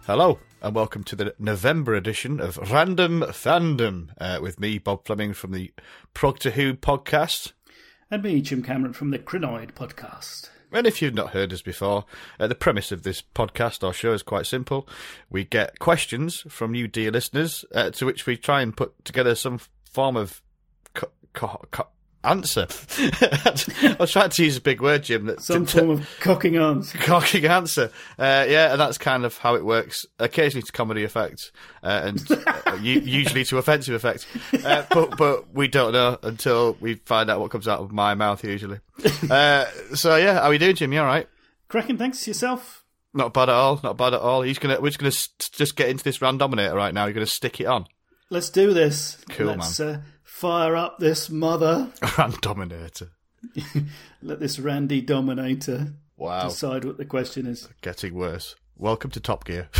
Hello, and welcome to the November edition of Random Fandom, with me, Bob Fleming, from the Prog to Who podcast. And me, Jim Cameron, from the Crinoid podcast. And if you've not heard us before, the premise of this podcast or show is quite simple. We get questions from you, dear listeners, to which we try and put together some form of answer. I was trying to use a big word, Jim. Some form of cocking answer. Cocking answer. Yeah, and that's kind of how it works. Occasionally to comedy effect, and usually to offensive effect. But we don't know until we find out what comes out of my mouth, usually. So yeah, how are we doing, Jim? You all right? Cracking, thanks. Yourself? Not bad at all. Not bad at all. We're just gonna just get into this randominator right now. You're gonna stick it on. Let's do this. Cool, Let's, man. Fire up this mother. Randominator. Let this Randy Dominator decide what the question is. Getting worse. Welcome to Top Gear.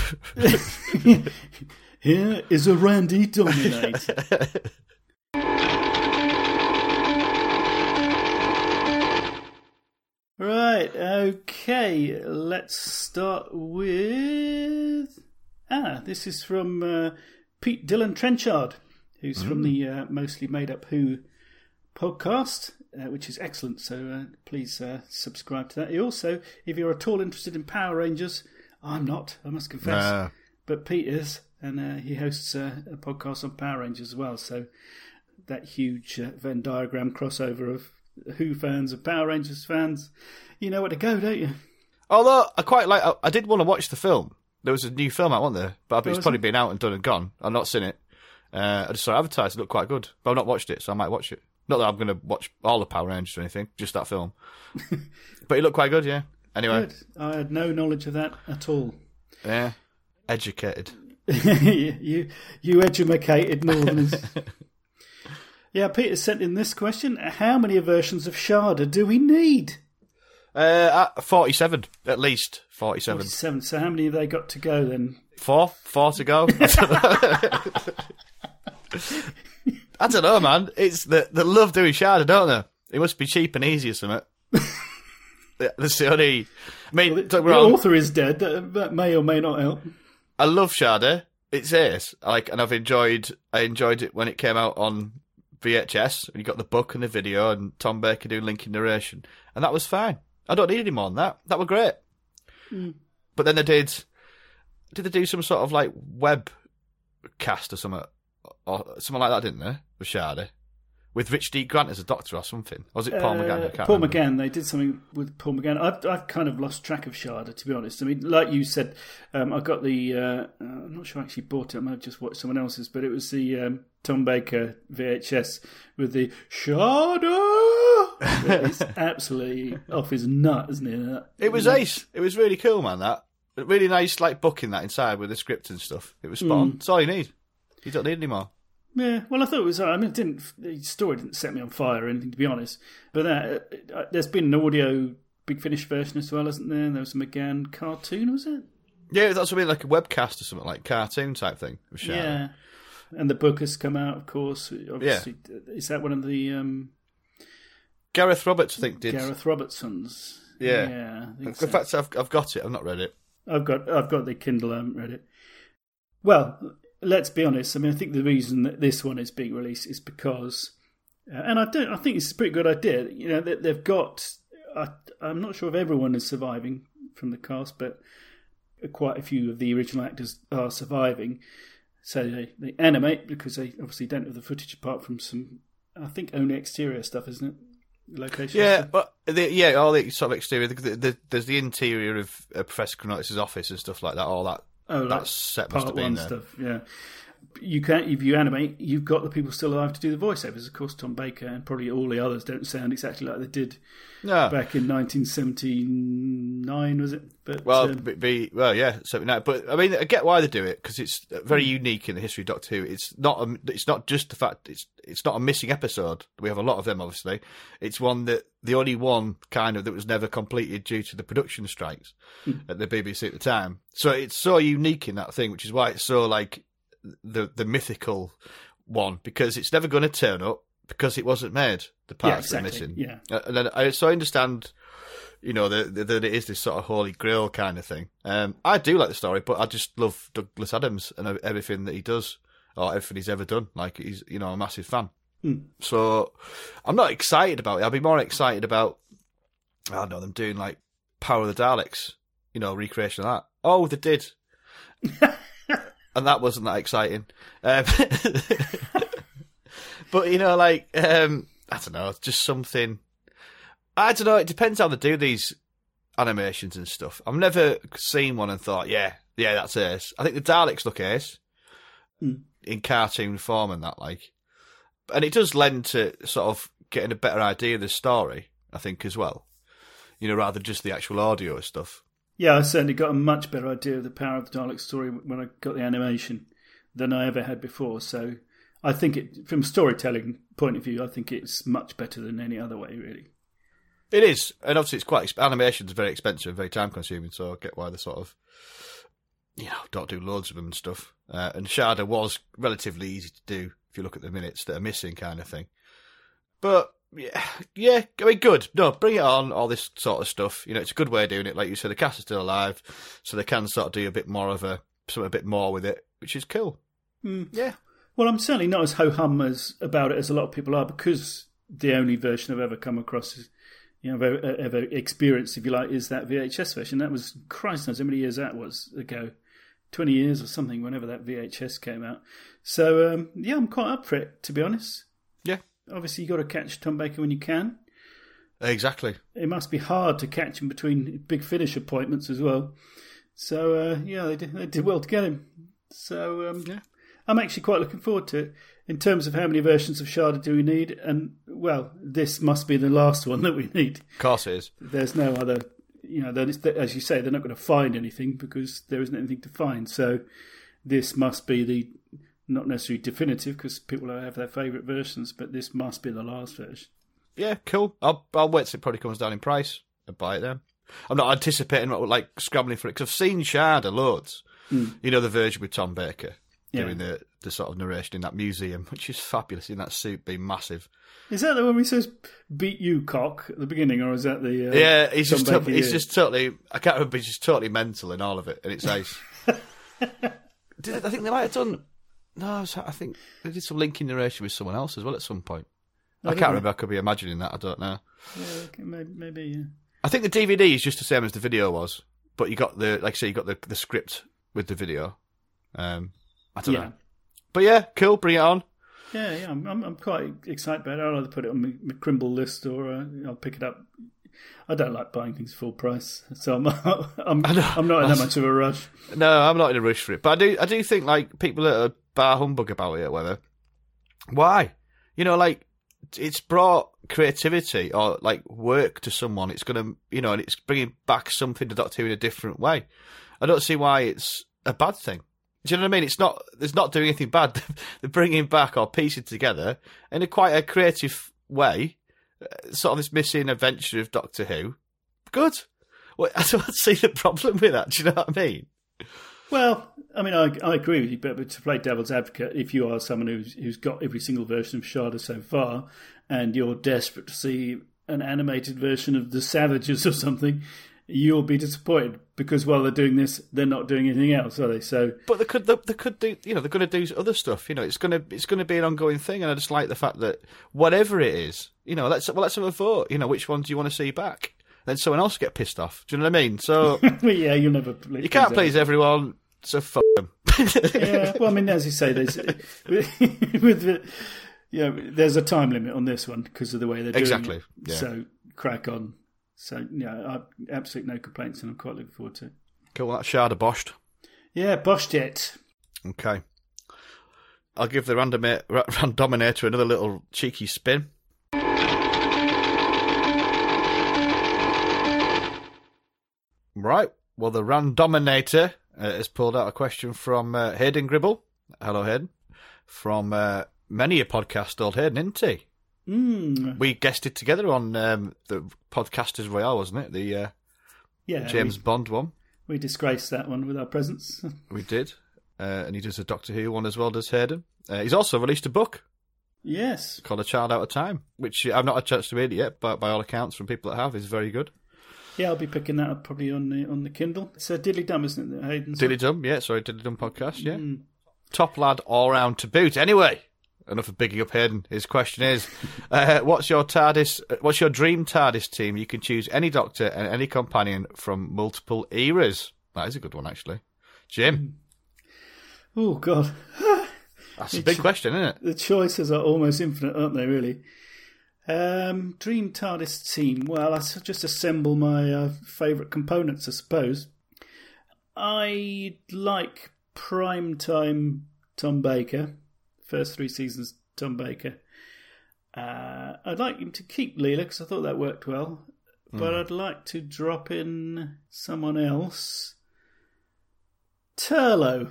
Here is a Randy Dominator. Right, okay. Let's start with... this is from Pete Dillon Trenchard, who's from the Mostly Made Up Who podcast, which is excellent, so please subscribe to that. He also, if you're at all interested in Power Rangers, I'm not, I must confess, but Pete is, and he hosts a podcast on Power Rangers as well, so that huge Venn diagram crossover of Who fans and Power Rangers fans, you know where to go, don't you? Although, I did want to watch the film. There was a new film out, wasn't there? But it's probably been out and done and gone. I've not seen it. I just saw it advertised. It looked quite good. But I've not watched it, so I might watch it. Not that I'm going to watch all the Power Rangers or anything, just that film. But it looked quite good, yeah. Anyway. Good. I had no knowledge of that at all. Yeah. Educated. you edumacated Northerners. Yeah, Peter sent in this question. How many versions of Sharda do we need? 47, at least. 47. 47. So how many have they got to go then? Four to go. I don't know, man. It's they love doing Sharda, don't they? It must be cheap and easy or something. That's the only... I mean, the author is dead. That may or may not help. I love Sharda. It's ace. And I enjoyed it when it came out on VHS. And you got the book and the video and Tom Baker doing linking narration. And that was fine. I don't need any more than that. That were great. Mm. But then they did they do some sort of like web cast or something like that, didn't they? With Sharda, with Rich D. Grant as a doctor or something. Or was it Paul McGann? Paul McGann. They did something with Paul McGann. I've kind of lost track of Sharda, to be honest. I mean, like you said, I got the. I'm not sure I actually bought it. I might have just watched someone else's, but it was the Tom Baker VHS with the Sharda. It's absolutely off his nut, isn't it? It was ace. It was really cool, man. That really nice, like booking that inside with the script and stuff. It was spot on. That's all you need. You don't need any more. Yeah, well, I thought it was. I mean, the story didn't set me on fire or anything, to be honest. But there's been an audio Big Finish version as well, hasn't there? There was a McGann cartoon, was it? Yeah, that's something like a webcast or something, like cartoon type thing. Yeah, and the book has come out, of course. Obviously, is that one of the Gareth Roberts? I think did Gareth Robertson's. Yeah. In fact, I've got it. I've not read it. I've got the Kindle. I haven't read it. Well, let's be honest. I mean, I think the reason that this one is being released is because, and I think it's a pretty good idea. You know, they've got. I'm not sure if everyone is surviving from the cast, but quite a few of the original actors are surviving. So they animate because they obviously don't have the footage apart from some. I think only exterior stuff, isn't it? Locations. Yeah, but all the sort of exterior. There's the interior of Professor Chronotis' office and stuff like that. All that. That's set must have been there. Stuff, yeah. You can't, if you animate, you've got the people still alive to do the voiceovers. Of course, Tom Baker and probably all the others don't sound exactly like they did back in 1979, was it? But, well, yeah, 79. But I mean, I get why they do it because it's very unique in the history of Doctor Who. It's not just the fact it's not a missing episode. We have a lot of them, obviously. It's one that the only one kind of that was never completed due to the production strikes at the BBC at the time. So it's so unique in that thing, which is why it's so like the mythical one, because it's never going to turn up because it wasn't made. The parts that are missing. Yeah. And then I understand you know, that it is this sort of holy grail kind of thing. I do like the story, but I just love Douglas Adams and everything that he does, or everything he's ever done. Like, he's, you know, a massive fan. So I'm not excited about it. I'll be more excited about, I don't know, them doing like Power of the Daleks, you know, recreation of that. Oh, they did. And that wasn't that exciting. But, you know, like, I don't know, it's just something. I don't know, it depends how they do these animations and stuff. I've never seen one and thought, yeah, that's ace. I think the Daleks look ace in cartoon form and that, like. And it does lend to sort of getting a better idea of the story, I think, as well. You know, rather than just the actual audio stuff. Yeah, I certainly got a much better idea of the Power of the Daleks story when I got the animation than I ever had before. So I think from a storytelling point of view, I think it's much better than any other way, really. It is. And obviously it's quite, animation's very expensive and very time consuming, so I get why they sort of, you know, don't do loads of them and stuff. And Sharda was relatively easy to do if you look at the minutes that are missing kind of thing. But, yeah, I mean, good. No, bring it on, all this sort of stuff. You know, it's a good way of doing it. Like you said, the cast is still alive, so they can sort of do a bit more with it, which is cool. Yeah. Well, I'm certainly not as ho-hum about it as a lot of people are, because the only version I've ever come across, you know, ever experienced, if you like, is that VHS version. That was, Christ knows how many years that was ago. 20 years or something, whenever that VHS came out. So, yeah, I'm quite up for it, to be honest. Yeah. Obviously, you've got to catch Tom Baker when you can. Exactly. It must be hard to catch him between Big Finish appointments as well. So, yeah, they did well to get him. So, yeah, I'm actually quite looking forward to it. In terms of how many versions of Sharda do we need, and, well, this must be the last one that we need. Of course it is. There's no other, you know, as you say, they're not going to find anything because there isn't anything to find. So this must be the, not necessarily definitive, because people have their favourite versions, but this must be the last version. Yeah, cool. I'll wait till it probably comes down in price and buy it then. I'm not anticipating like scrambling for it, because I've seen Sharda loads. You know, the version with Tom Baker doing the sort of narration in that museum, which is fabulous, in that suit being massive. Is that the one where he says "beat you, cock" at the beginning, or is that the? Yeah, he's just totally. I can't remember. He's just totally mental in all of it, and it's nice. I think they might have done. No, I think they did some linking narration with someone else as well at some point. I can't remember. I could be imagining that. I don't know. Yeah, maybe. Yeah. I think the DVD is just the same as the video was, but you got the, like I say, you got the script with the video. I don't know. But yeah, cool. Bring it on. Yeah. I'm quite excited about it. I'll either put it on my Crimble list or I'll pick it up. I don't like buying things full price, so I'm not in that much of a rush. No, I'm not in a rush for it. But I do think, like, people that are bar humbug about it or whatever. Why? You know, like, it's brought creativity or like work to someone. It's gonna, you know, and it's bringing back something to Doctor Who in a different way. I don't see why it's a bad thing. Do you know what I mean? It's not doing anything bad. They're bringing back or piecing together in quite a creative way, sort of this missing adventure of Doctor Who. Good. Well, I don't see the problem with that. Do you know what I mean? Well, I mean, I agree with you, but to play devil's advocate, if you are someone who's got every single version of Sharda so far, and you're desperate to see an animated version of The Savages or something, you'll be disappointed because while they're doing this, they're not doing anything else, are they? So, but they could do, you know, they're going to do other stuff. You know, it's going to be an ongoing thing, and I just like the fact that whatever it is, you know, let's have a vote. You know, which one do you want to see back? Then someone else get pissed off. Do you know what I mean? So yeah, you'll never. You can't please everyone, so fuck them. Yeah, well, I mean, as you say, there's there's a time limit on this one because of the way they're doing it. Yeah. So crack on. So yeah, I've absolutely no complaints, and I'm quite looking forward to it. Cool, that's Sharda boshed. Yeah, boshed it. Okay, I'll give the Randominator another little cheeky spin. Right, well, the Randominator has pulled out a question from Hayden Gribble. Hello, Hayden. From many a podcast, old Hayden, isn't he? We guested together on the Podcasters Royale, wasn't it? The James Bond one. We disgraced that one with our presence. We did. And he does a Doctor Who one as well, does Hayden. He's also released a book. Yes. Called A Child Out of Time, which I've not had a chance to read it yet, but by all accounts from people that have, is very good. Yeah, I'll be picking that up probably on the Kindle. It's Diddly Dum, isn't it, Hayden? Diddly Dum, yeah, sorry, Diddly Dum podcast, yeah. Top lad all round to boot. Anyway, enough of bigging up Hayden. His question is, what's your dream TARDIS team? You can choose any Doctor and any companion from multiple eras. That is a good one, actually. Jim? Oh, God. That's a big question, isn't it? The choices are almost infinite, aren't they, really? Dream TARDIS team. Well, I just assemble my favourite components, I suppose. I like primetime Tom Baker. First 3 seasons, Tom Baker. I'd like him to keep Leela, because I thought that worked well. But I'd like to drop in someone else. Turlo.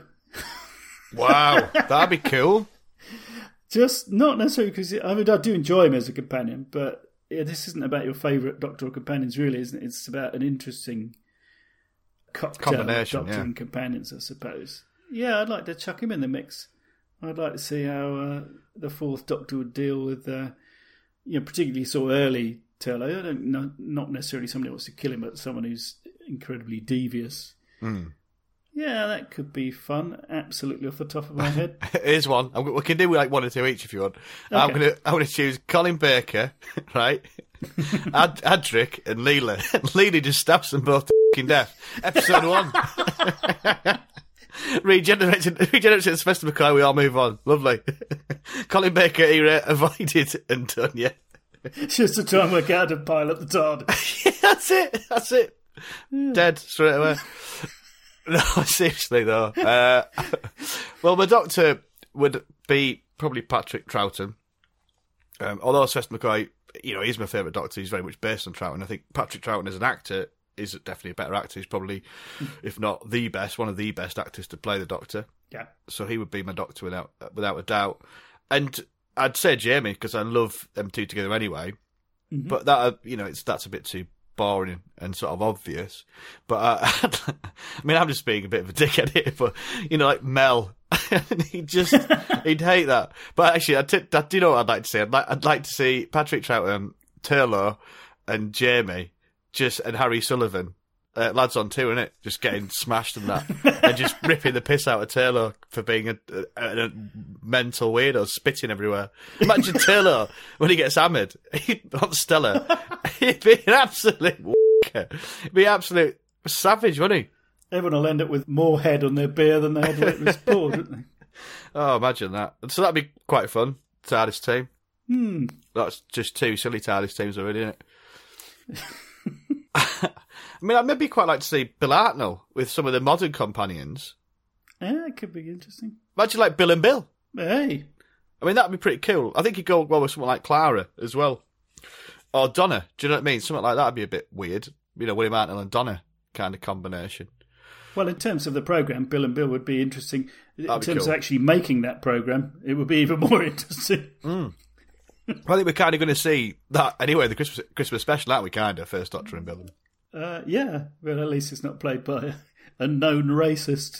Wow, that'd be cool. Just not necessarily because I do enjoy him as a companion, but this isn't about your favourite Doctor or companions, really, isn't it? It's about an interesting cocktail of Doctor and companions, I suppose. Yeah, I'd like to chuck him in the mix. I'd like to see how the Fourth Doctor would deal with, particularly so early Turlo. I don't not necessarily somebody who wants to kill him, but someone who's incredibly devious. Yeah, that could be fun. Absolutely off the top of my head. Here's one. We can do like 1 or 2 each if you want. Okay. I'm gonna choose Colin Baker, right? Adric and Leela. And Leela just stabs them both to f***ing death. Episode 1. Regenerates Sylvester McCoy, we all move on. Lovely. Colin Baker era avoided and done, yeah. Just to try and work out how to pilot the TARDIS. Yeah, that's it. Yeah. Dead straight away. No, seriously though. Well, my Doctor would be probably Patrick Troughton. Although Sylvester McCoy, he's my favourite Doctor. He's very much based on Troughton. I think Patrick Troughton as an actor is definitely a better actor. He's probably, if not the best, one of the best actors to play the Doctor. Yeah. So he would be my Doctor without a doubt. And I'd say Jamie because I love them two together anyway. Mm-hmm. But that that's a bit too boring and sort of obvious. But I'm just being a bit of a dickhead here. But like Mel, he'd hate that. But actually, do you know what I'd like to see? I'd like to see Patrick Troughton, Turlo, and Jamie, and Harry Sullivan. Lads on 2, innit? Just getting smashed and that. And just ripping the piss out of Turlo for being a mental weirdo, spitting everywhere. Imagine Turlo when he gets hammered on Stella. He'd be an absolute w***er. He'd be absolute savage, wouldn't he? Everyone will end up with more head on their beer than they had when it was poured, wouldn't they? Oh, imagine that. So that'd be quite fun, TARDIS team. That's just 2 silly TARDIS teams already, isn't it? I'd maybe quite like to see Bill Hartnell with some of the modern companions. Yeah, it could be interesting. Imagine like Bill and Bill. Hey. That'd be pretty cool. I think he'd go well with someone like Clara as well. Or Donna. Do you know what I mean? Something like that would be a bit weird. William Hartnell and Donna kind of combination. Well, in terms of the programme, Bill and Bill would be interesting. In terms of actually making that programme, it would be even more interesting. I think we're kind of going to see that anyway, the Christmas special, aren't we, kind of, First Doctor and Bill? Yeah, well, at least it's not played by a known racist.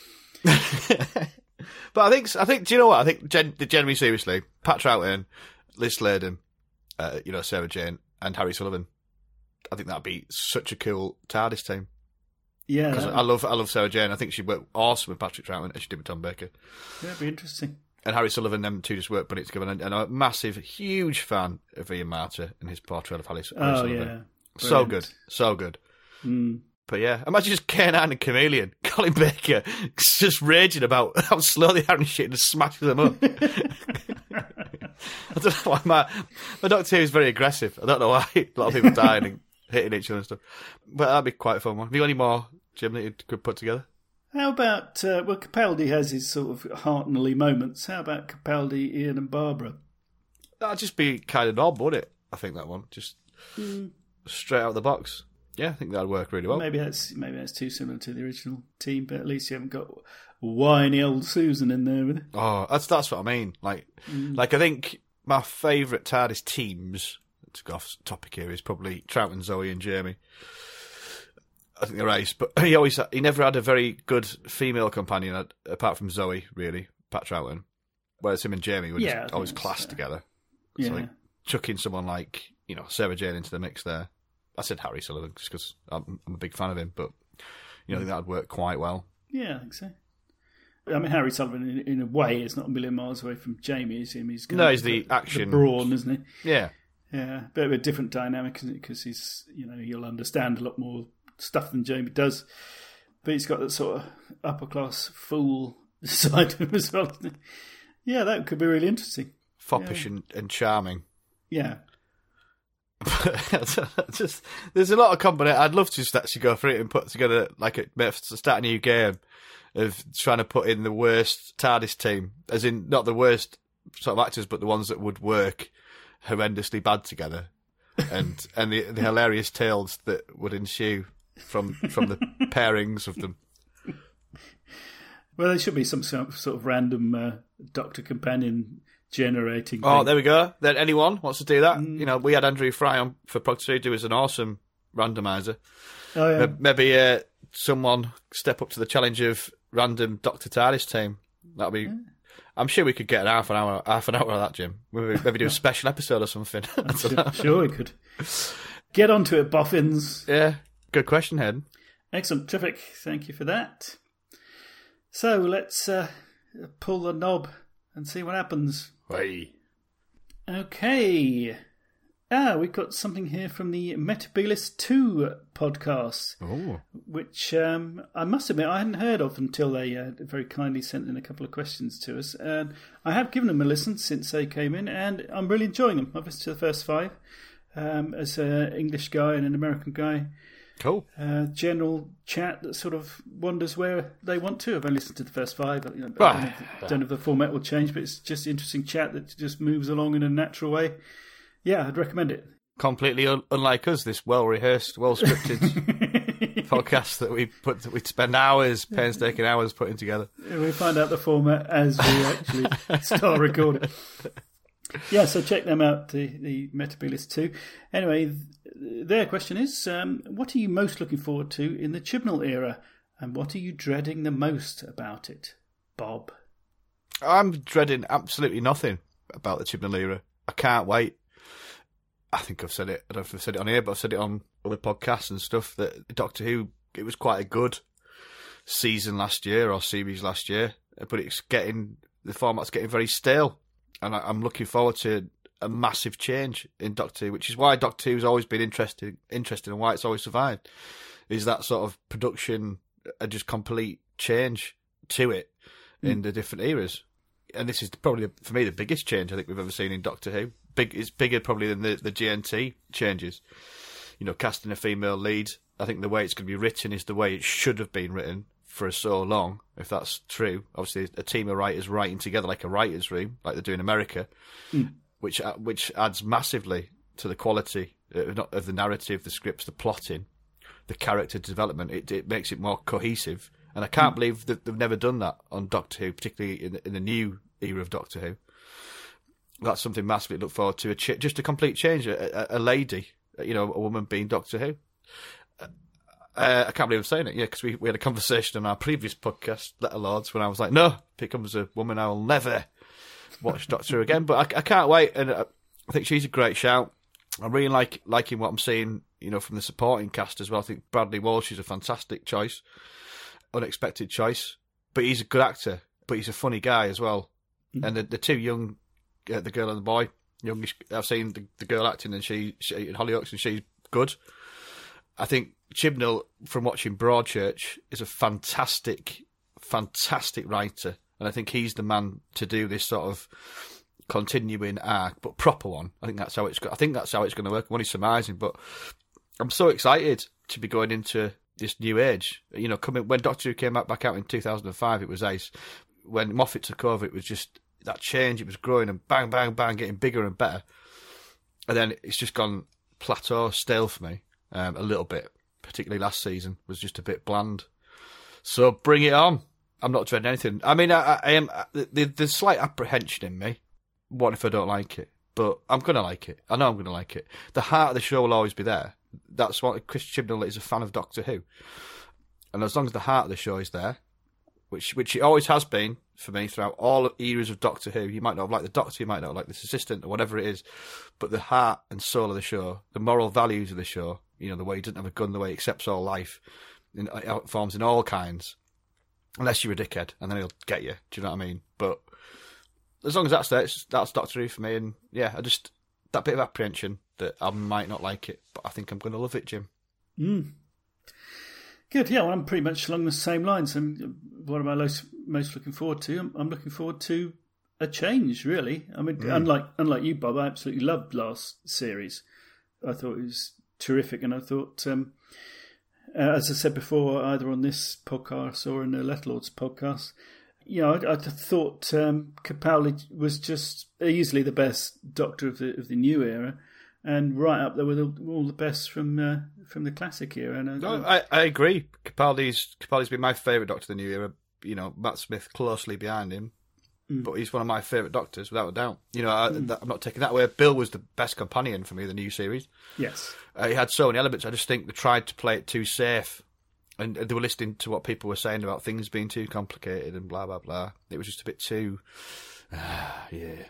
But I think, do you know what? I think, generally seriously, Pat Troughton, Liz Sladen, Sarah Jane, and Harry Sullivan, I think that'd be such a cool TARDIS team. Yeah. Because I love Sarah Jane. I think she'd work awesome with Patrick Troughton, as she did with Tom Baker. Yeah, it'd be interesting. And Harry Sullivan, them two just work brilliant together. And I'm a massive, huge fan of Ian Marter and his portrayal of Harry Sullivan. Yeah. Brilliant. So good. But yeah, imagine just K9 and Chameleon, Colin Baker, just raging about how slow they are and shit and just smashing them up. I don't know why my Doctor Who is very aggressive. I don't know why. A lot of people dying and hitting each other and stuff. But that'd be quite a fun one. Have you got any more, Jim, that you could put together? How about, Capaldi has his sort of Hartnell-y moments. How about Capaldi, Ian and Barbara? That'd just be kind of odd, wouldn't it? I think that one. Just straight out of the box. Yeah, I think that'd work really well. Maybe that's too similar to the original team, but at least you haven't got whiny old Susan in there with it. Oh, that's what I mean. Like I think my favourite TARDIS teams, to go off topic here, is probably Troughton, Zoe and Jamie. I think they're ace, but he never had a very good female companion apart from Zoe, really, Pat Troughton. Whereas him and Jamie were just always classed together. Yeah. So chucking someone like, Sarah Jane into the mix there. I said Harry Sullivan just because I'm a big fan of him, but I think that would work quite well. Yeah, I think so. I mean, Harry Sullivan, in a way, is not a million miles away from Jamie, is him? He's the action. The brawn, isn't he? Yeah. Yeah, bit of a different dynamic, isn't it? Because he's, he'll understand a lot more stuff than Jamie does. But he's got that sort of upper-class fool side to him as well, isn't he? Yeah, that could be really interesting. Foppish and charming. Yeah. There's a lot of combination. I'd love to just actually go through it and put together, to start a new game of trying to put in the worst TARDIS team, as in not the worst sort of actors, but the ones that would work horrendously bad together, and the hilarious tales that would ensue from the pairings of them. Well, there should be some sort of random Doctor Companion generating thing. Oh, there we go. Then anyone wants to do that? We had Andrew Fry on for Prog 2 do as an awesome randomizer. Oh, yeah. Maybe someone step up to the challenge of random Doctor TARDIS team. That'll be. Yeah. I'm sure we could get half an hour of that, Jim. Maybe do a special episode or something. Sure we could. Get onto it, boffins. Yeah, good question, Hayden. Excellent, terrific. Thank you for that. So let's pull the knob and see what happens. Hey. Okay. We've got something here from the Metabilis 2 podcast, which I must admit I hadn't heard of until they very kindly sent in a couple of questions to us. And I have given them a listen since they came in, and I'm really enjoying them. I've listened to the first 5 as an English guy and an American guy. Cool. General chat that sort of wanders where they want to. I've only listened to the first 5. I don't know if the format will change, but it's just interesting chat that just moves along in a natural way. Yeah, I'd recommend it. Completely unlike us, this well-rehearsed, well-scripted podcast that we'd spend painstaking hours putting together. We find out the format as we actually start recording. Yeah, so check them out, the Metabilis 2. Anyway, their question is, what are you most looking forward to in the Chibnall era, and what are you dreading the most about it, Bob? I'm dreading absolutely nothing about the Chibnall era. I can't wait. I think I've said it. I don't know if I've said it on here, but I've said it on other podcasts and stuff, that Doctor Who, it was quite a good season last year, or series last year, but the format's getting very stale. And I'm looking forward to a massive change in Doctor Who, which is why Doctor Who's always been interesting and why it's always survived, is that sort of production and just complete change to it in the different eras. And this is probably, for me, the biggest change I think we've ever seen in Doctor Who. It's bigger probably than the GNT changes. Casting a female lead. I think the way it's going to be written is the way it should have been written for so long, if that's true. Obviously, a team of writers writing together like a writer's room, like they do in America, which adds massively to the quality of the narrative, the scripts, the plotting, the character development. It makes it more cohesive. And I can't believe that they've never done that on Doctor Who, particularly in the new era of Doctor Who. That's something massively to look forward to. Just a complete change. A lady, a woman being Doctor Who. I can't believe I'm saying it, because we had a conversation on our previous podcast, Letter Lords, when I was like, no, if it becomes a woman, I will never watch Doctor Who again. But I can't wait, and I think she's a great shout. I'm really liking what I'm seeing, from the supporting cast as well. I think Bradley Walsh is a fantastic choice, unexpected choice, but he's a good actor, but he's a funny guy as well. And the two young, the girl and the boy, youngish, I've seen the girl acting, and she in Hollyoaks, and she's good. I think Chibnall, from watching Broadchurch, is a fantastic, fantastic writer, and I think he's the man to do this sort of continuing arc, but proper one. I think that's how it's going to work. I'm only surmising, but I'm so excited to be going into this new age. When Doctor Who came back out in 2005, it was ace. When Moffat took over, it was just that change. It was growing and bang, bang, bang, getting bigger and better. And then it's just gone plateau, stale for me. A little bit, particularly last season, was just a bit bland. So bring it on. I'm not dreading anything. I mean, I am. There's slight apprehension in me. What if I don't like it? But I'm going to like it. I know I'm going to like it. The heart of the show will always be there. That's what Chris Chibnall is, a fan of Doctor Who. And as long as the heart of the show is there, which it always has been for me throughout all eras of Doctor Who, you might not have liked the Doctor, you might not have liked this assistant or whatever it is, but the heart and soul of the show, the moral values of the show, You know, the way he doesn't have a gun, the way he accepts all life in forms in all kinds. Unless you're a dickhead, and then he'll get you. Do you know what I mean? But as long as that's there, that's Doctor Who for me. And yeah, that bit of apprehension that I might not like it, but I think I'm going to love it, Jim. Good, yeah. Well, I'm pretty much along the same lines. And what am I most looking forward to? I'm looking forward to a change, really. I mean, unlike you, Bob, I absolutely loved last series. I thought it was terrific, and I thought, as I said before, either on this podcast or in the Letterlords podcast, you know, I thought Capaldi was just easily the best Doctor of the new era, and right up there with all the best from the classic era. And I agree. Capaldi's been my favourite Doctor of the new era. You know, Matt Smith closely behind him, but he's one of my favourite Doctors without a doubt. You know, I'm not taking that away. Bill was the best companion for me in the new series. Yes, he had so many elements. I just think they tried to play it too safe. And they were listening to what people were saying about things being too complicated and blah, blah, blah. It was just a bit too... yeah.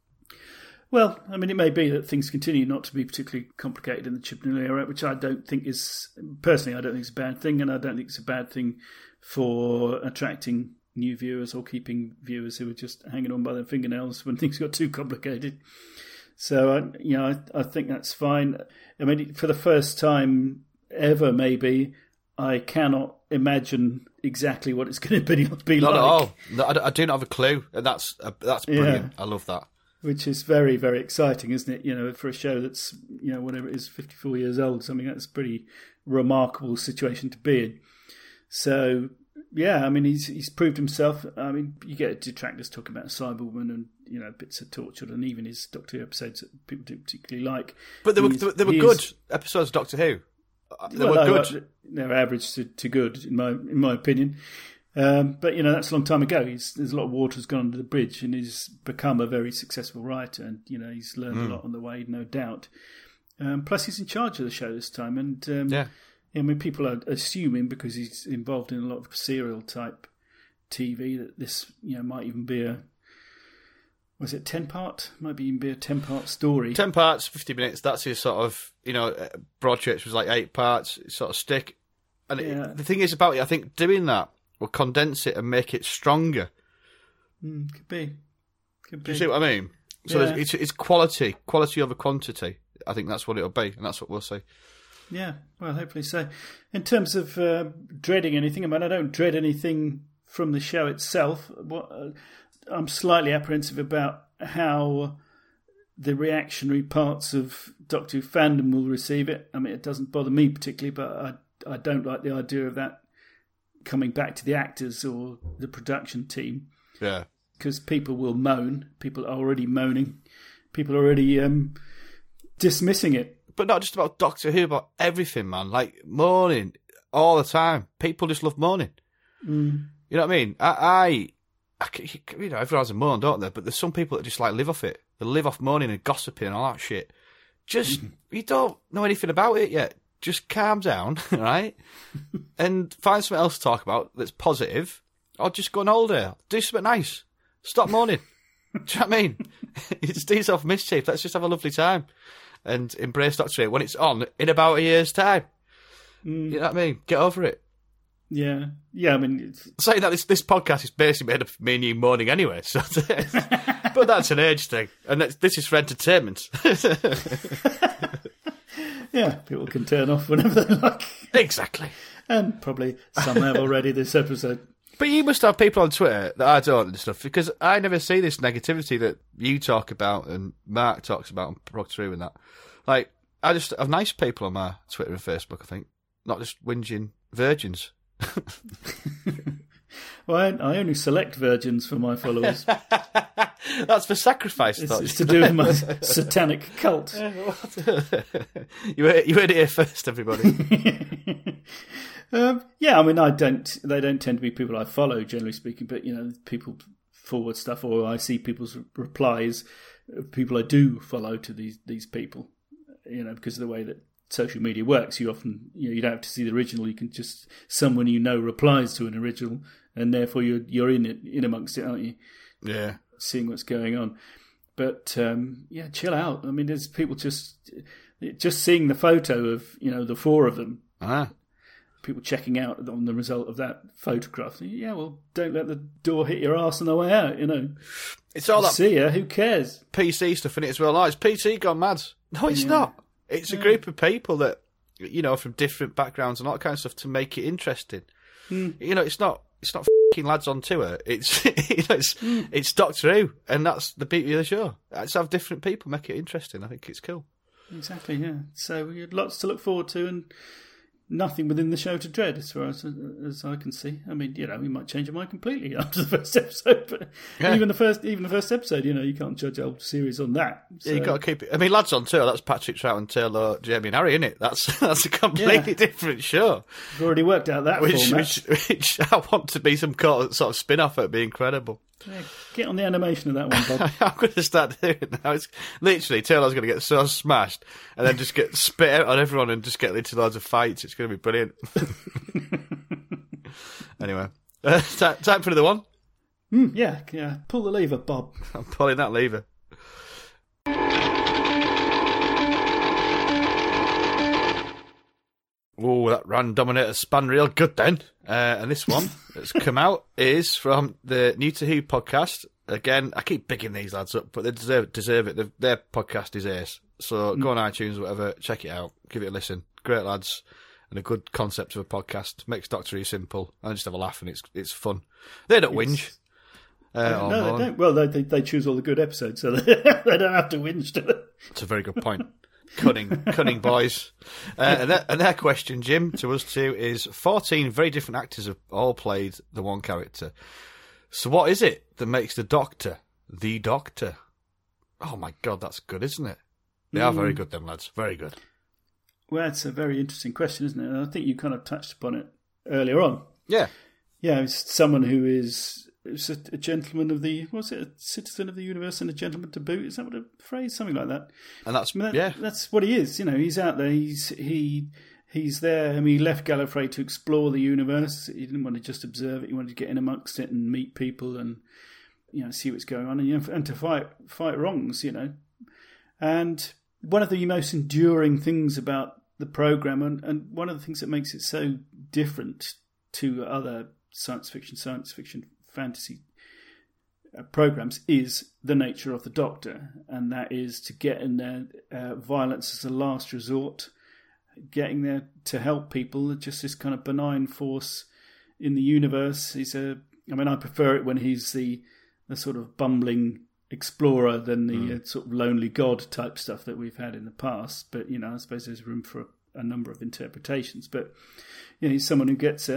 Well, I mean, it may be that things continue not to be particularly complicated in the Chibnall era, which I don't think is... Personally, I don't think it's a bad thing, and I don't think it's a bad thing for attracting new viewers or keeping viewers who are just hanging on by their fingernails when things got too complicated. So, I think that's fine. I mean, for the first time ever, maybe... I cannot imagine exactly what it's going to be not like. Not at all. No, I do not have a clue, and that's brilliant. Yeah. I love that. Which is very, very exciting, isn't it? You know, for a show that's, you know, whatever it is, 54 years old. So, I mean, that's a pretty remarkable situation to be in. So, yeah, I mean, he's proved himself. I mean, you get detractors talking about Cyberwoman and, you know, bits of Tortured, and even his Doctor Who episodes that people didn't particularly like. But they were good episodes of Doctor Who. They were good. They're average to good, in my opinion. But, you know, that's a long time ago. There's a lot of water has gone under the bridge, and he's become a very successful writer. And, you know, he's learned a lot on the way, no doubt. Plus, he's in charge of the show this time. And, I mean, people are assuming, because he's involved in a lot of serial-type TV, that this, you know, might even be a... Was it 10-part? Might even be a 10-part story. 10 parts, 50 minutes. That's his sort of, you know, Broadchurch was like 8 parts, sort of stick. And the thing is about it, I think doing that will condense it and make it stronger. Could be. Do you see what I mean? So it's quality over quantity. I think that's what it'll be, and that's what we'll see. Yeah, well, hopefully so. In terms of dreading anything, I mean, I don't dread anything from the show itself. I'm slightly apprehensive about how the reactionary parts of Doctor Who fandom will receive it. I mean, it doesn't bother me particularly, but I don't like the idea of that coming back to the actors or the production team. Yeah. Because people will moan. People are already moaning. People are already dismissing it. But not just about Doctor Who, about everything, man. Like, moaning all the time. People just love moaning. You know what I mean? You know, everyone has a moan, don't they? But there's some people that just like live off it. They live off moaning and gossiping and all that shit. Just, you don't know anything about it yet. Just calm down, right? And find something else to talk about that's positive. Or just go on holiday. Do something nice. Stop moaning. Do you know what I mean? Just do yourself a mischief. Let's just have a lovely time. And embrace Doctor Who when it's on in about a year's time. You know what I mean? Get over it. Yeah, I mean... Saying that this podcast is basically made of me and you moaning anyway, so but that's an age thing, and this is for entertainment. Yeah, people can turn off whenever they like. Exactly. And probably some have already this episode. But you must have people on Twitter that I don't and stuff, because I never see this negativity that you talk about and Mark talks about and Proctor and that. Like, I just have nice people on my Twitter and Facebook, I think. Not just whinging virgins. Well, I only select virgins for my followers. That's for sacrifice. It's to do with my satanic cult. You heard it here first, everybody. Yeah, I mean, they don't tend to be people I follow, generally speaking, but, you know, people forward stuff, or I see people's replies, people I do follow to these people, you know, because of the way that social media works. You often, you know, you don't have to see the original. You can just, someone you know replies to an original, and therefore you're in amongst it, aren't you? Yeah. Seeing what's going on. But, yeah, chill out. I mean, there's people just... just seeing the photo of, the four of them, Ah. people checking out on the result of that photograph. Yeah, well, don't let the door hit your arse on the way out, It's all that See ya, who cares? PC stuff in it as well. Oh, it's PC gone mad. No, it's not. It's a group of people that, from different backgrounds and all that kind of stuff to make it interesting. It's not fucking lads on tour. It's it's Doctor Who, and that's the beauty of the show. Let's have different people make it interesting. I think it's cool. Exactly, yeah. So we had lots to look forward to, and nothing within the show to dread, as far as I can see. I mean, we might change our mind completely after the first episode, but even the first episode, you can't judge a whole series on that. So. Yeah, you got to keep it. I mean, lads on tour. That's Patrick Troughton, Taylor, Jamie, and Harry, isn't it? That's a completely different show. We've already worked out that format. Which I want to be some sort of spin-off. It'd be incredible. Yeah, get on the animation of that one, Bob. I'm going to start doing it now. It's literally Taylor's going to get so smashed and then just get spit out on everyone and just get into loads of fights. It's going to be brilliant. Anyway, time for another one. Yeah. Pull the lever, Bob. I'm pulling that lever. Oh, that ran Dominator span real good then. And this one that's come out is from the New to Who podcast. Again, I keep bigging these lads up, but they deserve it. Their podcast is ace. So go on iTunes or whatever, check it out, give it a listen. Great lads, and a good concept of a podcast. Makes Doctor Who simple, and just have a laugh, and it's fun. They don't whinge. No, they don't. Well, they choose all the good episodes, so they don't have to whinge, do they? That's a very good point. Cunning boys. And their question, Jim, to us too, is 14 very different actors have all played the one character. So what is it that makes the Doctor the Doctor? Oh my God, that's good, isn't it? They are very good, them lads. Very good. Well, that's a very interesting question, isn't it? And I think you kind of touched upon it earlier on. Yeah. Yeah, it's someone who is a gentleman of the, what's it, a citizen of the universe and a gentleman to boot? Is that what a phrase? Something like that. And that's what he is. He's out there. He's there. I mean, he left Gallifrey to explore the universe. He didn't want to just observe it. He wanted to get in amongst it and meet people and see what's going on and to fight wrongs. And one of the most enduring things about the program and one of the things that makes it so different to other science fiction, fantasy programs is the nature of the Doctor, and that is to get in there, violence as a last resort, getting there to help people, just this kind of benign force in the universe. I prefer it when he's the sort of bumbling explorer than the sort of lonely god type stuff that we've had in the past. But, I suppose there's room for a number of interpretations. But, he's someone who gets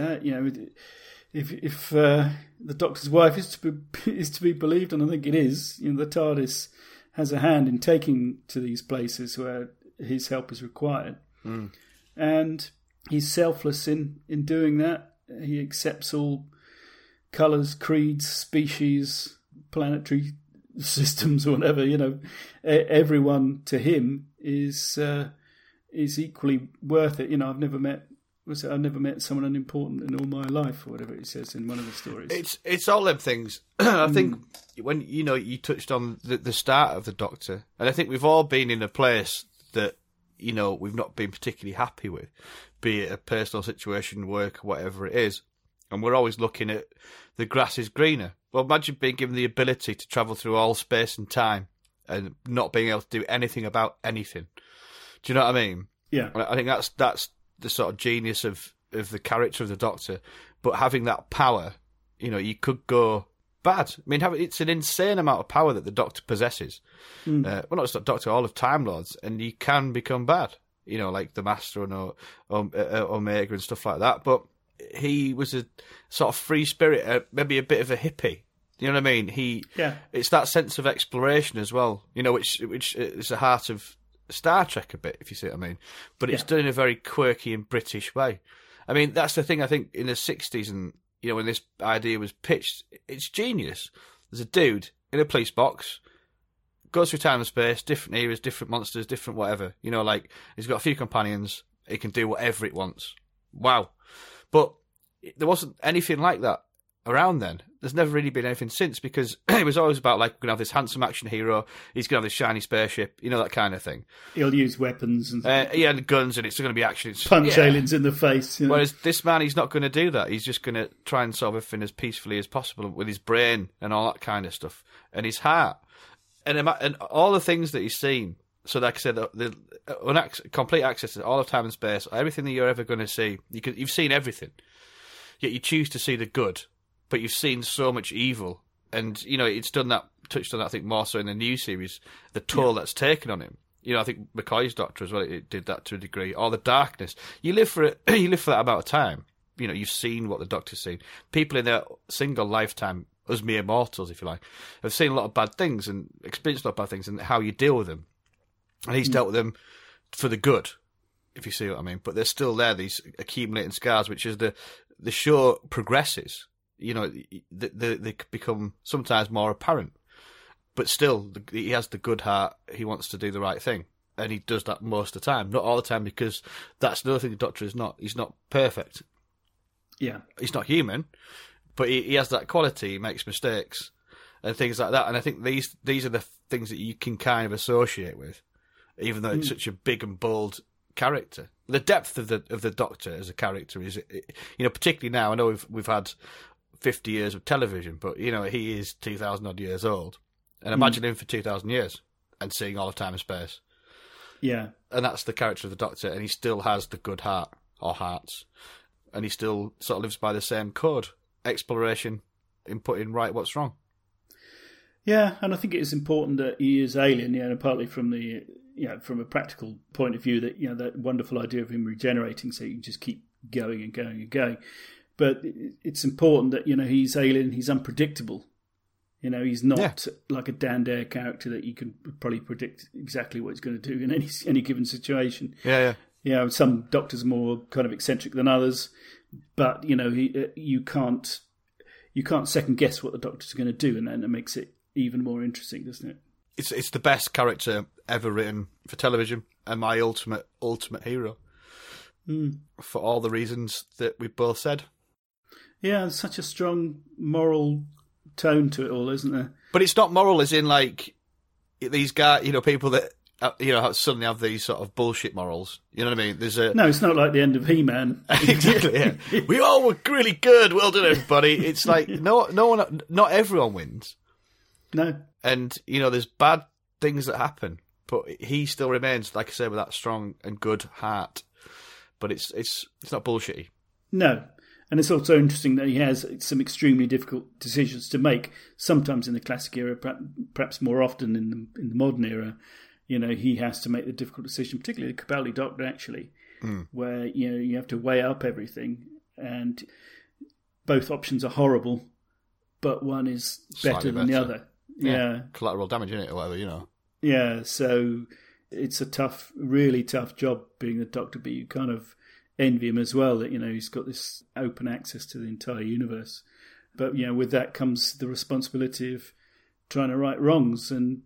if the Doctor's wife is to be believed, and I think it is, the TARDIS has a hand in taking to these places where his help is required. And he's selfless in doing that. He accepts all colours, creeds, species, planetary systems, or whatever. Everyone to him is equally worth it. I've never met someone unimportant in all my life, or whatever it says in one of the stories. It's all them things. I think when you touched on the start of the Doctor, and I think we've all been in a place that we've not been particularly happy with, be it a personal situation, work, whatever it is, and we're always looking at the grass is greener. Well, imagine being given the ability to travel through all space and time and not being able to do anything about anything. Do you know what I mean? Yeah. I think that's the sort of genius of the character of the Doctor, but having that power, you could go bad. I mean, it's an insane amount of power that the Doctor possesses. Well, not just the Doctor, all of Time Lords, and you can become bad. Like the Master and Omega and stuff like that. But he was a sort of free spirit, maybe a bit of a hippie. You know what I mean? It's that sense of exploration as well. Which is the heart of Star Trek a bit, if you see what I mean. But it's done in a very quirky and British way. I mean, that's the thing, I think, in the 60s and, when this idea was pitched, it's genius. There's a dude in a police box, goes through time and space, different eras, different monsters, different whatever. He's got a few companions, he can do whatever it wants. Wow. But there wasn't anything like that around then. There's never really been anything since, because it was always about, like, we're going to have this handsome action hero, he's going to have this shiny spaceship, that kind of thing. He'll use weapons and and guns, and it's going to be action. Punch aliens in the face. Whereas this man, he's not going to do that. He's just going to try and solve everything as peacefully as possible with his brain and all that kind of stuff, and his heart. And all the things that he's seen. So, like I said, the complete access to all of time and space, everything that you're ever going to see, you've seen everything. Yet you choose to see the good. But you've seen so much evil, and it's touched on that. I think more so in the new series, the toll that's taken on him. I think McCoy's Doctor as well. It did that to a degree. Or the darkness. You live for it. You live for that amount of time. You've seen what the Doctor's seen. People in their single lifetime, us mere mortals, if you like, have seen a lot of bad things and experienced a lot of bad things, and how you deal with them. And he's dealt with them for the good, if you see what I mean. But they're still there. These accumulating scars, which as the show progresses. They become sometimes more apparent. But still, he has the good heart. He wants to do the right thing. And he does that most of the time. Not all the time, because that's another thing the Doctor is not. He's not perfect. Yeah. He's not human. But he has that quality. He makes mistakes and things like that. And I think these are the things that you can kind of associate with, even though it's such a big and bold character. The depth of the Doctor as a character is, particularly now. I know we've had 50 years of television, but he is 2,000 odd years old, and imagine him for 2,000 years and seeing all of time and space. Yeah, and that's the character of the Doctor, and he still has the good heart or hearts, and he still sort of lives by the same code: exploration, in putting right what's wrong. Yeah, and I think it is important that he is alien, partly from the from a practical point of view, that that wonderful idea of him regenerating, so you can just keep going and going and going. But it's important that, he's alien, he's unpredictable. He's not like a Dan Dare character that you can probably predict exactly what he's going to do in any given situation. Yeah. Some Doctors are more kind of eccentric than others, but, you can't second guess what the Doctor's going to do, and then it makes it even more interesting, doesn't it? It's the best character ever written for television, and my ultimate hero. For all the reasons that we both said. Yeah, there's such a strong moral tone to it all, isn't there? But it's not moral as in, like, these guys, people that, suddenly have these sort of bullshit morals. You know what I mean? No, it's not like the end of He-Man. Exactly, yeah. We all were really good. Well done, everybody. It's like, not everyone wins. No. And, there's bad things that happen, but he still remains, like I say, with that strong and good heart. But it's not bullshitty. No. And it's also interesting that he has some extremely difficult decisions to make, sometimes in the classic era, perhaps more often in the modern era. He has to make the difficult decision, particularly the Capaldi Doctor, actually, where, you have to weigh up everything, and both options are horrible, but one is better than the other. Yeah. Collateral damage, in it, or whatever, Yeah, so it's a really tough job being the Doctor, but you kind of envy him as well, that he's got this open access to the entire universe. But with that comes the responsibility of trying to right wrongs, and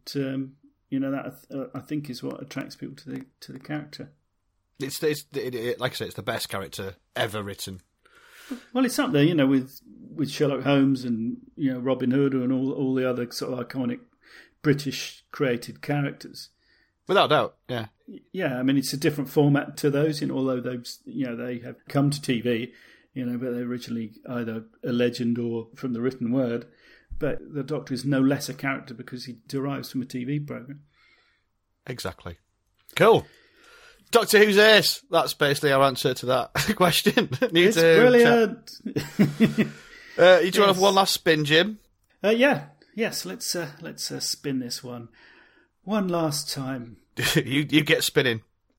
that I think is what attracts people to the character. It's like I say, it's the best character ever written. Well, it's up there, with Sherlock Holmes and Robin Hood and all the other sort of iconic British created characters. Without doubt, yeah. Yeah, I mean, it's a different format to those, although those, they have come to TV, but they're originally either a legend or from the written word. But the Doctor is no less a character because he derives from a TV programme. Exactly. Cool. Doctor Who's Ace. That's basically our answer to that question. It's brilliant. You want to have one last spin, Jim? Yeah. Yes, let's spin this one last time. you get spinning.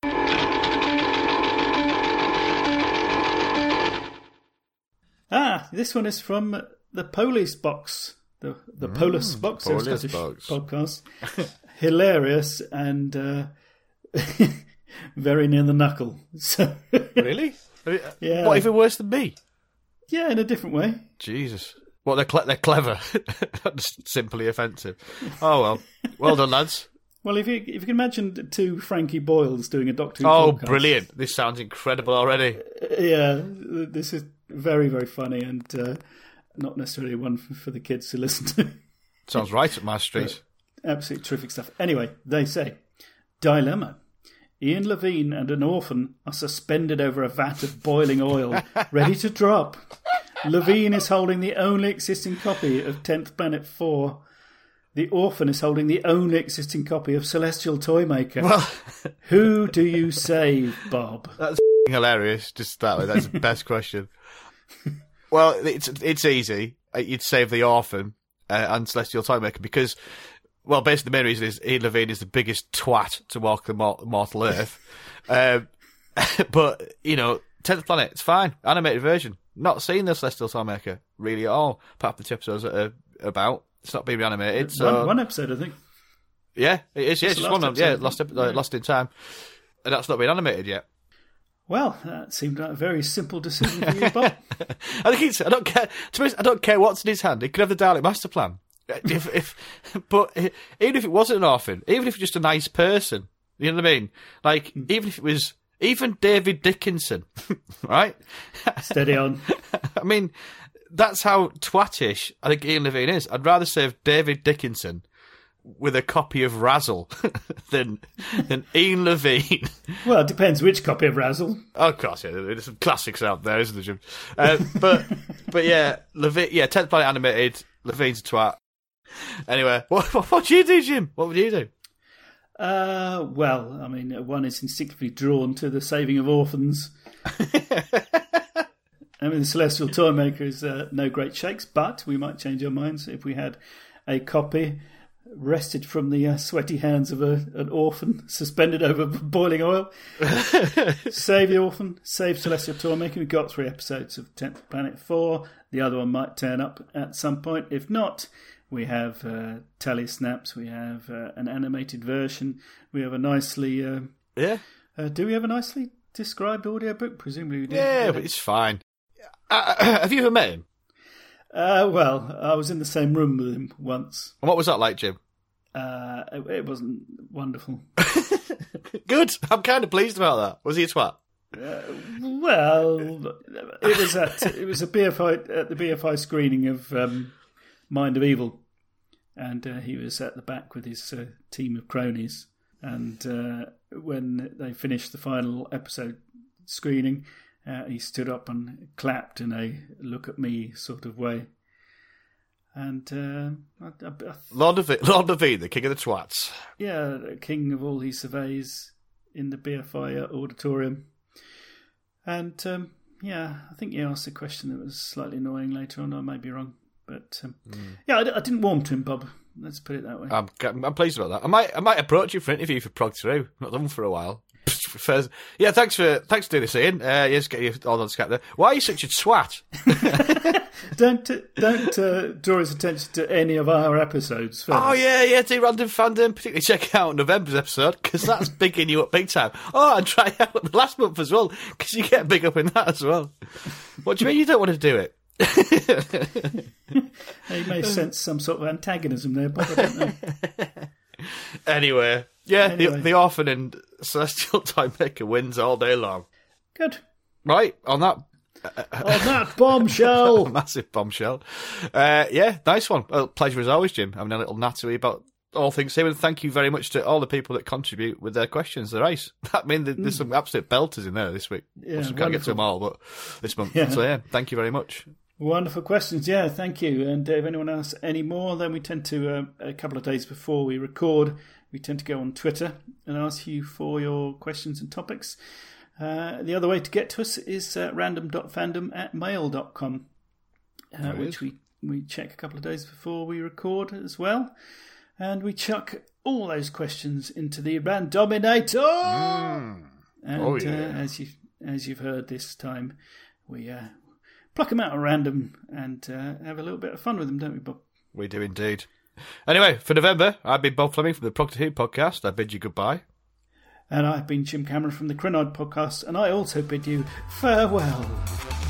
This one is from the Police Box, the Polus Box, Polus Box podcast. Hilarious and very near the knuckle. So really? Yeah. What, even worse than me? Yeah, in a different way. Jesus. Well, they're clever. Just simply offensive. Oh, well done, lads. Well, if you can imagine two Frankie Boyles doing a Doctor Who podcast. Brilliant. This sounds incredible already. Yeah, this is very, very funny. And not necessarily one for the kids to listen to. Sounds right up my street. Absolutely terrific stuff. Anyway, they say, dilemma. Ian Levine and an orphan are suspended over a vat of boiling oil, ready to drop. Levine is holding the only existing copy of 10th Planet 4. The orphan is holding the only existing copy of Celestial Toymaker. Well, who do you save, Bob? that's hilarious. Just that way. That's the best question. Well, it's easy. You'd save the orphan and Celestial Toymaker because, well, basically the main reason is Ian Levine is the biggest twat to walk the mortal earth. But, 10th Planet, it's fine. Animated version. Not seen the Celestial Toymaker really at all, apart from the 2 episodes that are about. It's not being reanimated. So one episode, I think. Yeah, it is. Yeah, it's just one of them. Yeah, Lost in Time. And that's not been animated yet. Well, that seemed like a very simple decision for you, Bob. I don't care. To be honest, I don't care what's in his hand. He could have the Dalek master plan. But even if it wasn't an orphan, even if it's just a nice person, you know what I mean? Like, even if it was even David Dickinson, right? Steady on. I mean, that's how twattish I think Ian Levine is. I'd rather save David Dickinson with a copy of Razzle than Ian Levine. Well, it depends which copy of Razzle. Oh, of course, yeah. There's some classics out there, isn't there, Jim? But yeah, 10th Planet animated, Levine's a twat. Anyway, what do you do, Jim? What would you do? Well, I mean, one is instinctively drawn to the saving of orphans. I mean, the Celestial Toymaker is no great shakes, but we might change our minds if we had a copy wrested from the sweaty hands of an orphan suspended over boiling oil. Save the orphan, save Celestial Toymaker. We've got 3 episodes of 10th Planet 4. The other one might turn up at some point. If not, we have telesnaps. We have an animated version. We have a nicely... do we have a nicely described audiobook? Presumably we do. Yeah, but it's fine. Have you ever met him? Well, I was in the same room with him once. And what was that like, Jim? It wasn't wonderful. Good. I'm kind of pleased about that. Was he a twat? Well, it was a BFI at the BFI screening of Mind of Evil, and he was at the back with his team of cronies. And when they finished the final episode screening, he stood up and clapped in a look at me sort of way. And Lord Levine, the king of the twats. Yeah, king of all he surveys in the BFI auditorium. And I think he asked a question that was slightly annoying later on. I may be wrong, but I didn't warm to him, Bob. Let's put it that way. I'm pleased about that. I might approach you for an interview for Prog Through. Not done for a while. Yeah, thanks for doing this, Ian. Just get you all on Skype there. Why are you such a twat? Don't draw his attention to any of our episodes first. Oh yeah, do Random Fandom. Particularly check out November's episode because that's bigging you up big time. Oh, and try out the last month as well because you get big up in that as well. What do you mean you don't want to do it? You may sense some sort of antagonism there, but I don't know. Anyway. The Orphan and Celestial Toymaker wins all day long. Good. Right, on that bombshell. Massive bombshell. Nice one. Well, pleasure as always, Jim. Having a little nattering about all things here. And thank you very much to all the people that contribute with their questions. They're nice. I mean, there's some absolute belters in there this week. Yeah, we can't get to them all, but this month. Yeah. So, thank you very much. Wonderful questions. Yeah, thank you. And if anyone asks any more, then we tend to, a couple of days before we record, we tend to go on Twitter and ask you for your questions and topics. The other way to get to us is random.fandom@mail.com, which we check a couple of days before we record as well. And we chuck all those questions into the Randominator. And as you've heard this time, we pluck them out at random and have a little bit of fun with them, don't we, Bob? We do indeed. Anyway, for November, I've been Bob Fleming from the Prog Who podcast. I bid you goodbye. And I've been Jim Cameron from the Crinoid podcast, and I also bid you farewell.